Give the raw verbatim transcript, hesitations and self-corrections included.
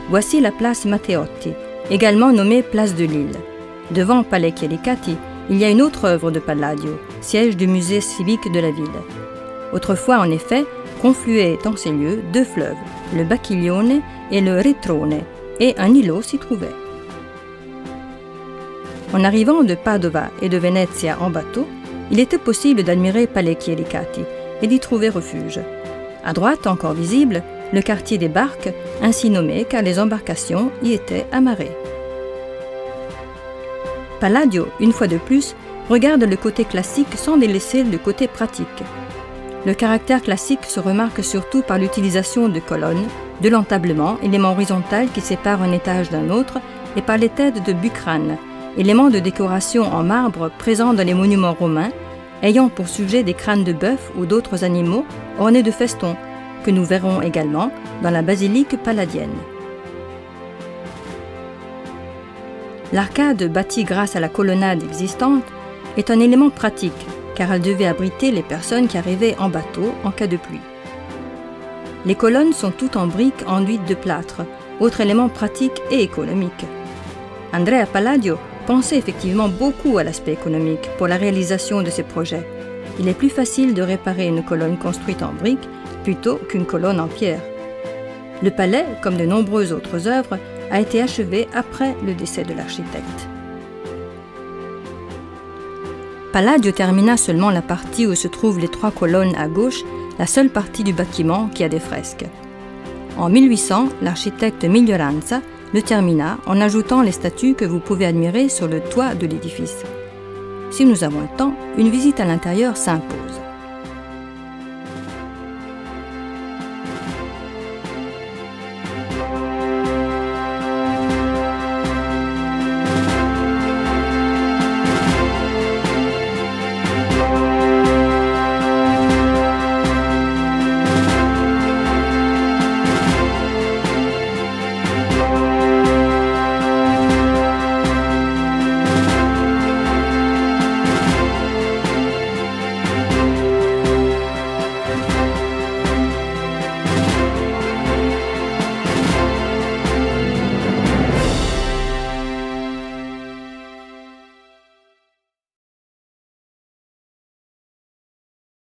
voici la place Matteotti, également nommée place de Lille. Devant Palais Chiericati, il y a une autre œuvre de Palladio, siège du musée civique de la ville. Autrefois, en effet, confluaient en ces lieux deux fleuves, le Bacchiglione et le Retrone, et un îlot s'y trouvait. En arrivant de Padova et de Venezia en bateau, il était possible d'admirer Palais Chiericati et d'y trouver refuge. À droite, encore visible, le quartier des barques, ainsi nommé car les embarcations y étaient amarrées. Palladio, une fois de plus, regarde le côté classique sans délaisser le côté pratique. Le caractère classique se remarque surtout par l'utilisation de colonnes, de l'entablement, élément horizontal qui sépare un étage d'un autre, et par les têtes de bucrane, éléments de décoration en marbre présents dans les monuments romains, ayant pour sujet des crânes de bœuf ou d'autres animaux ornés de festons, que nous verrons également dans la basilique palladienne. L'arcade, bâtie grâce à la colonnade existante, est un élément pratique, car elle devait abriter les personnes qui arrivaient en bateau en cas de pluie. Les colonnes sont toutes en briques enduites de plâtre, autre élément pratique et économique. Andrea Palladio pensait effectivement beaucoup à l'aspect économique pour la réalisation de ses projets. Il est plus facile de réparer une colonne construite en briques plutôt qu'une colonne en pierre. Le palais, comme de nombreuses autres œuvres, a été achevé après le décès de l'architecte. Palladio termina seulement la partie où se trouvent les trois colonnes à gauche, la seule partie du bâtiment qui a des fresques. En mille huit cents, l'architecte Miglioranza le termina en ajoutant les statues que vous pouvez admirer sur le toit de l'édifice. Si nous avons le temps, une visite à l'intérieur s'impose.